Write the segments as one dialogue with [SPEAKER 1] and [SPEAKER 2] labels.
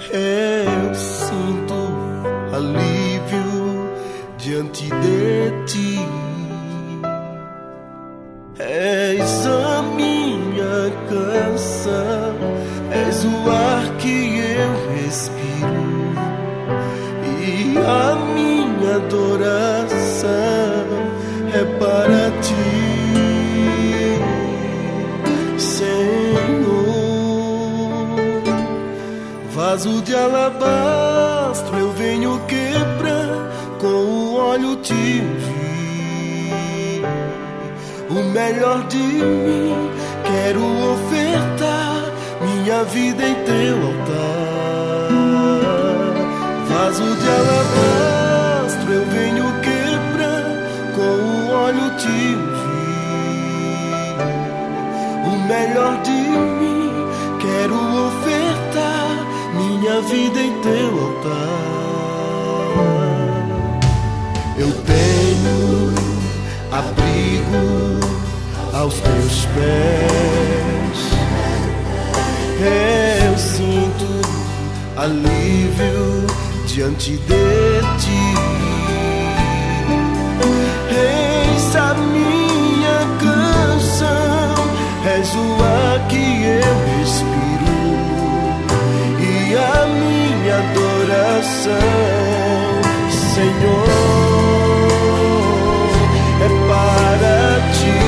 [SPEAKER 1] Eu sinto alívio diante de ti. És a minha canção, és o ar que eu respiro, e a minha adoração é para ti, Senhor. Vaso de alabastro eu venho quebrar, com o óleo te ungir. O melhor de mim quero ofertar, minha vida em teu altar. Vaso de alabastro eu venho quebrar, com o óleo te ungir. O melhor de mim quero ofertar, minha vida em teu altar. Eu tenho abrigo aos teus pés, eu sinto alívio diante de ti. Eis a minha canção, és o ar que eu respiro, e a minha adoração, Senhor, é para ti.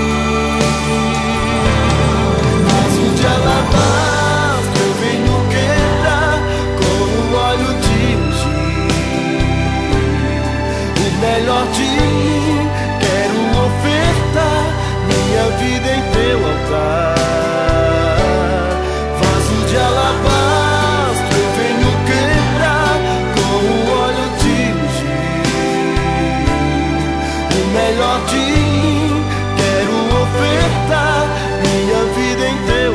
[SPEAKER 1] Vaso de alabastro eu venho quebrar, com o óleo te ungir. O melhor de mim quero ofertar, minha vida em teu altar. Vaso de alabastro eu venho quebrar, com o óleo te ungir. O melhor de mim quero ofertar, minha vida em teu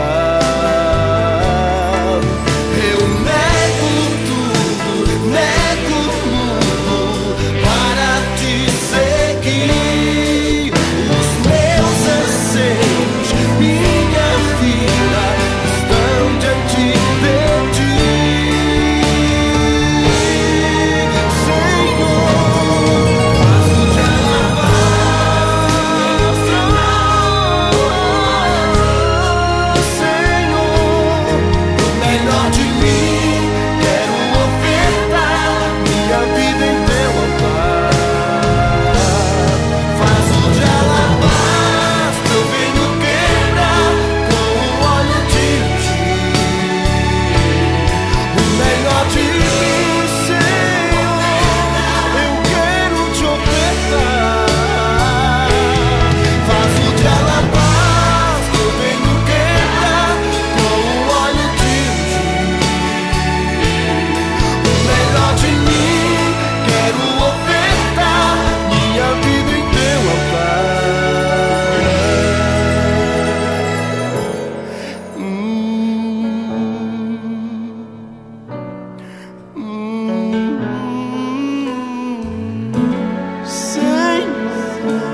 [SPEAKER 1] altar. Eu nego tudo, nego o mundo para te seguir. Os meus anseios, minha vida estão diante de ti, Senhor. Vaso de alabastro, Senhor. O melhor de mim quero ofertar, minha vida em teu altar. Vaso de alabastro eu venho quebrar, com o óleo te ungir. O melhor de mim, Senhor, eu quero te ofertar. Vaso de alabastro eu venho quebrar, com o óleo te ungir. O melhor de mim quero ofertar, minha vida em teu altar. Senhor,